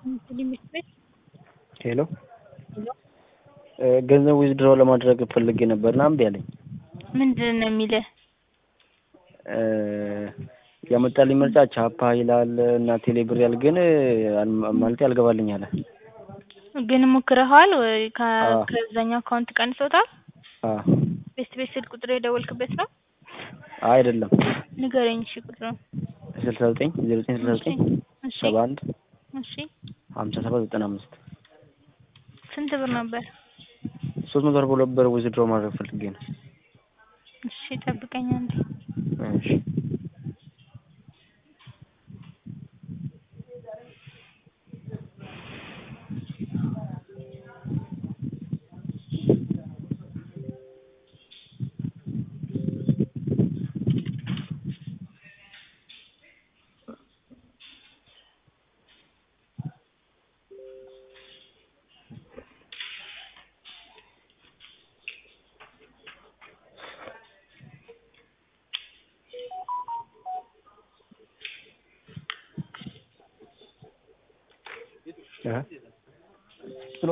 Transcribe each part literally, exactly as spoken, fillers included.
ሊሚት ቤት ሄሎ ሄሎ ገንዘብ ዊዝድሮው ለማድረግ ፈልጌ ነበርና እምቢ አለኝ። ምንድነው የሚልህ? ያመጣልኝ ምርጫ ቻፓ ይላል እና ቴሌ ብር ያል ግን ማለት ያልገባልኝ አለ። ግን ሞክረሃል ወይ ከዛኛው አካውንት ቀንሶታል? አዎ ቤስት ቤት ስልክ ቁጥር የደወልክበት ነው? አይደለም። ንገረኝ እሺ ቁጥሩን። ስልሳ ዘጠኝ ዜሮ ዘጠኝ ስልሳ ዘጠኝ ሰባ አንድ እሺ ሀምሳ ሰባት ዘጠና አምስት ስንት ብር ነበር? ሶስት መቶ አርባ ሁለት ብር ዊዝድሮው ማድረግ ፈልጌ ነው። እሺ ጠብቀኝ አንዴ። እሺ ያ ስሎ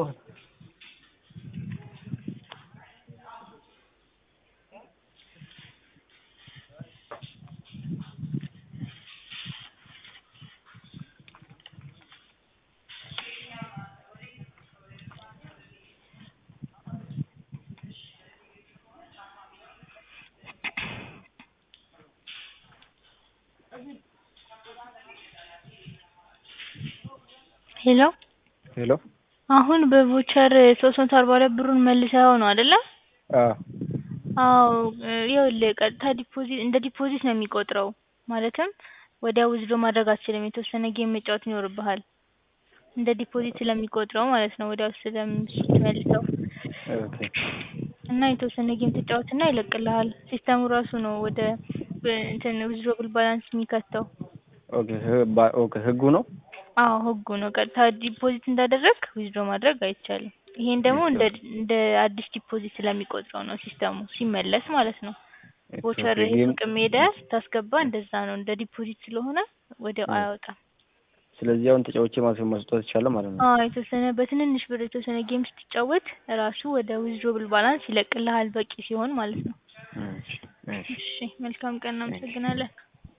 ሄሎ ሄሎ አሁን በቮቸር ሶስት መቶ አርባ ሁለት ብሩን መልሰው ነው አይደለ? አዎ አዎ ይኸውልህ ቀጥታ ዲፖዚት እንደ ዲፖዚት ነው የሚቆጥረው። ማለትም ወዲያው ዊዝድሮው ማድረግ አትችልም። የተወሰነ ጌም መጫወት ይኖርብሃል። እንደ ዲፖዚት ስለሚቆጥረው ማለት ነው ወዲያው ስለምትመልሰው ኦኬ እና የተወሰነ ጌም ትጫወትና ይለቅልሃል። ሲስተሙ ራሱ ነው ወደ እንትን ዊዝድሮብል ባላንስ የሚከተው። ኦኬ ኦኬ ህጉ ነው? አዎ ህጉ ነው። ቀጥታ ዲፖዚት እንዳደረግክ ዊዝድሮ ማድረግ አይቻልም። ይሄን ደግሞ እንደ እንደ አዲስ ዲፖዚት ስለሚቆጥረው ነው ሲስተሙ ሲመለስ ማለት ነው። ቮቸር ይሄ ሱቅ ሄደህ ስታስገባ እንደዛ ነው። እንደ ዲፖዚት ስለሆነ ወዲያው አያወጣም። ስለዚህ አሁን ተጫውቼ ማስወጣት ይቻላል ማለት ነው? አዎ የተወሰነ በትንንሽ ብር የተወሰነ ጌም ስትጫወት ራሱ ወደ ዊዝድሮብል ባላንስ ይለቅልሃል በቂ ሲሆን ማለት ነው። እሺ እሺ እሺ መልካም ቀን እናመሰግናለን።